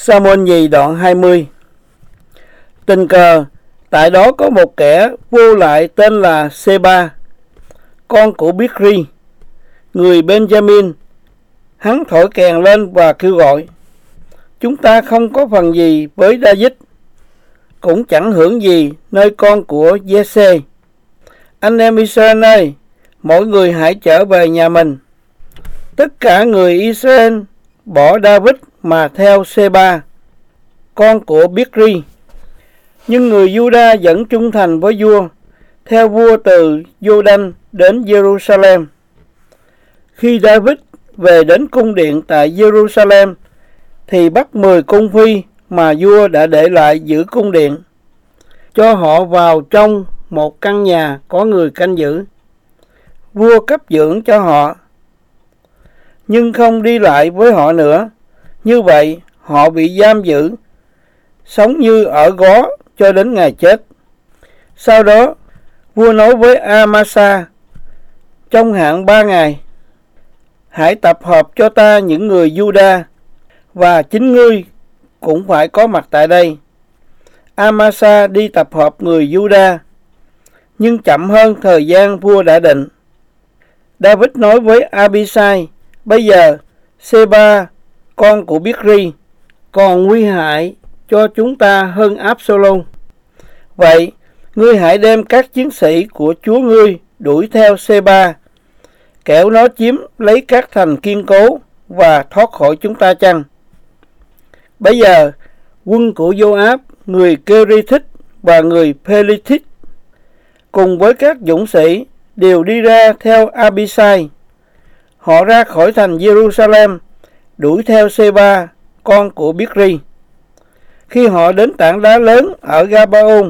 Sa-môn nhì đoạn 20. Tình cờ tại đó có một kẻ vô lại tên là Sê-ba, con của Bic-ri, người Benjamin. Hắn thổi kèn lên và kêu gọi: chúng ta không có phần gì với David, cũng chẳng hưởng gì nơi con của Giê-xê. Anh em Israel ơi, mỗi người hãy trở về nhà mình. Tất cả người Israel bỏ David mà theo Sê-ba, con của Bic-ri. Nhưng người Juda vẫn trung thành với vua, theo vua từ Giô-đanh đến Giê-ru-sa-lem. Khi David về đến cung điện tại Giê-ru-sa-lem, thì bắt 10 cung phi mà vua đã để lại giữ cung điện, cho họ vào trong một căn nhà có người canh giữ. Vua cấp dưỡng cho họ, nhưng không đi lại với họ nữa. Như vậy, họ bị giam giữ, sống như ở góa cho đến ngày chết. Sau đó, vua nói với A-ma-sa: trong hạn 3 ngày, hãy tập hợp cho ta những người Juda, và chính ngươi cũng phải có mặt tại đây. A-ma-sa đi tập hợp người Juda, nhưng chậm hơn thời gian vua đã định. David nói với Abisai: bây giờ Sê-ba, con của Bic-ri, còn nguy hại cho chúng ta hơn Áp-sô-lôn. Vậy, ngươi hãy đem các chiến sĩ của chúa ngươi đuổi theo Sê-ba, kẻo nó chiếm lấy các thành kiên cố và thoát khỏi chúng ta chăng? Bây giờ, quân của Giô-áp, người Kê-ri-thích và người Phê-li-thích, cùng với các dũng sĩ, đều đi ra theo Abisai. Họ ra khỏi thành Giê-ru-sa-lem, đuổi theo Sê-ba, con của Bic-ri. Khi họ đến tảng đá lớn ở Ga-ba-ôn,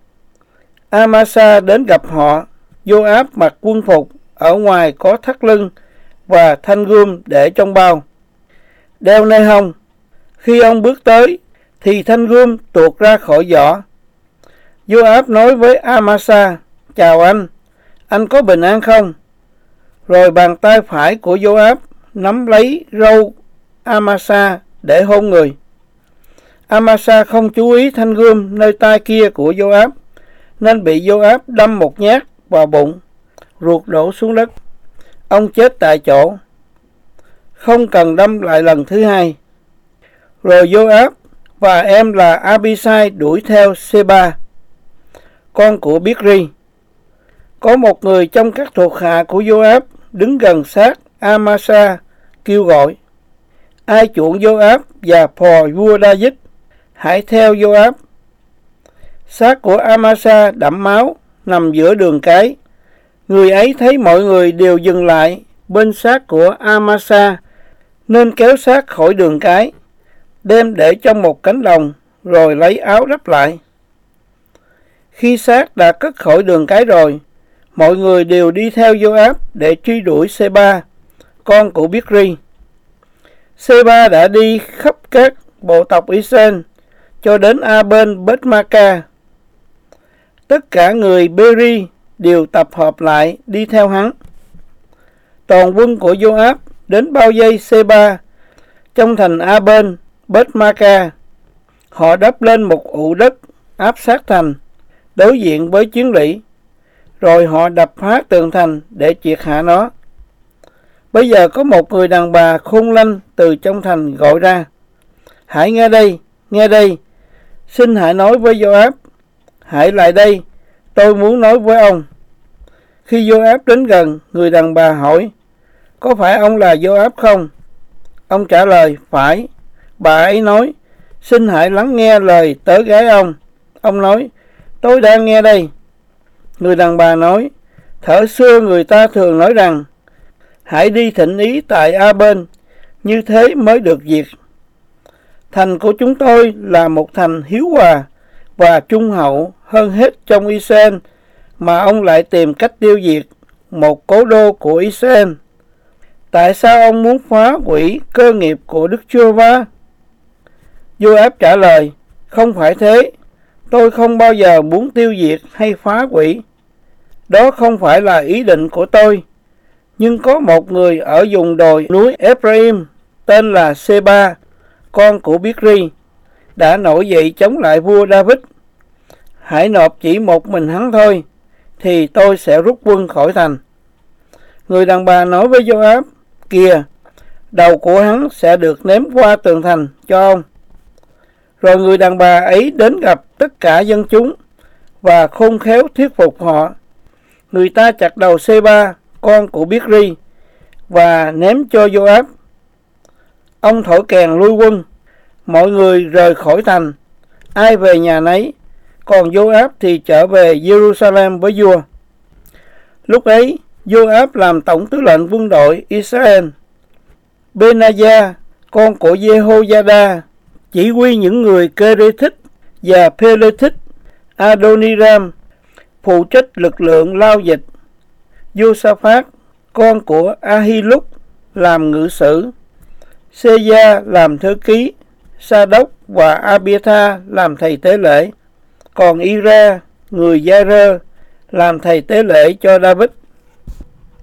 A-ma-sa đến gặp họ. Giô-áp mặc quân phục, ở ngoài có thắt lưng và thanh gươm để trong bao, đeo nơi hông. Khi ông bước tới, thì thanh gươm tuột ra khỏi vỏ. Giô-áp nói với A-ma-sa: chào anh có bình an không? Rồi bàn tay phải của Giô-áp nắm lấy râu A-ma-sa để hôn người. A-ma-sa không chú ý thanh gươm nơi tay kia của Giô-áp, nên bị Giô-áp đâm một nhát vào bụng, ruột đổ xuống đất. Ông chết tại chỗ, không cần đâm lại lần thứ hai. Rồi Giô-áp và em là Abisai đuổi theo Sê-ba, con của Bic-ri. Có một người trong các thuộc hạ của Giô-áp đứng gần sát A-ma-sa, kêu gọi: ai chuộng Giô-áp và phò vua David, hãy theo Giô-áp. Xác của A-ma-sa đẫm máu, nằm giữa đường cái. Người ấy thấy mọi người đều dừng lại bên xác của A-ma-sa, nên kéo xác khỏi đường cái, đem để trong một cánh đồng, rồi lấy áo đắp lại. Khi xác đã cất khỏi đường cái rồi, mọi người đều đi theo Giô-áp để truy đuổi Sê-ba, con của Bic-ri. Sê-ba đã đi khắp các bộ tộc Israel cho đến A-bên-bết-ma-ca. Tất cả người Bê-ri đều tập hợp lại đi theo hắn. Toàn quân của Giô-áp đến bao vây Sê-ba trong thành A-bên-bết-ma-ca. Họ đắp lên một ụ đất áp sát thành, đối diện với chiến lũy. Rồi họ đập phá tường thành để triệt hạ nó. Bây giờ có một người đàn bà khôn lanh từ trong thành gọi ra: hãy nghe đây, xin hãy nói với Giô-áp. Hãy lại đây, tôi muốn nói với ông. Khi Giô-áp đến gần, người đàn bà hỏi: có phải ông là Giô-áp không? Ông trả lời: phải. Bà ấy nói: xin hãy lắng nghe lời tớ gái ông. Ông nói: tôi đang nghe đây. Người đàn bà nói: thuở xưa người ta thường nói rằng hãy đi thỉnh ý tại A-bên, như thế mới được việc. Thành của chúng tôi là một thành hiếu hòa và trung hậu hơn hết trong Israel, mà ông lại tìm cách tiêu diệt một cố đô của Israel. Tại sao ông muốn phá hủy cơ nghiệp của Đức Giê-hô-va? Giô-áp trả lời: không phải thế, tôi không bao giờ muốn tiêu diệt hay phá hủy. Đó không phải là ý định của tôi. Nhưng có một người ở vùng đồi núi Ephraim tên là Sê-ba, con của Bic-ri, đã nổi dậy chống lại vua David. Hãy nộp chỉ một mình hắn thôi, thì tôi sẽ rút quân khỏi thành. Người đàn bà nói với Joab, kìa, đầu của hắn sẽ được ném qua tường thành cho ông. Rồi người đàn bà ấy đến gặp tất cả dân chúng và khôn khéo thuyết phục họ. Người ta chặt đầu Sê-ba, con của Biết-ri, và ném cho Joab. Ông thổi kèn lui quân, mọi người rời khỏi thành, ai về nhà nấy, còn Joab thì trở về Jerusalem với vua. Lúc ấy, Joab làm tổng tư lệnh quân đội Israel. Benaiah, con của Jehoiada, chỉ huy những người Kê-rê-thích và Phê-lê-thích. Adoniram phụ trách lực lượng lao dịch. Josaphat, con của Ahilúc, làm ngự sử. Sê-gia làm thư ký. Sa-đốc và A-bia-tha làm thầy tế lễ. Còn Ira, người Gia-rơ, làm thầy tế lễ cho David.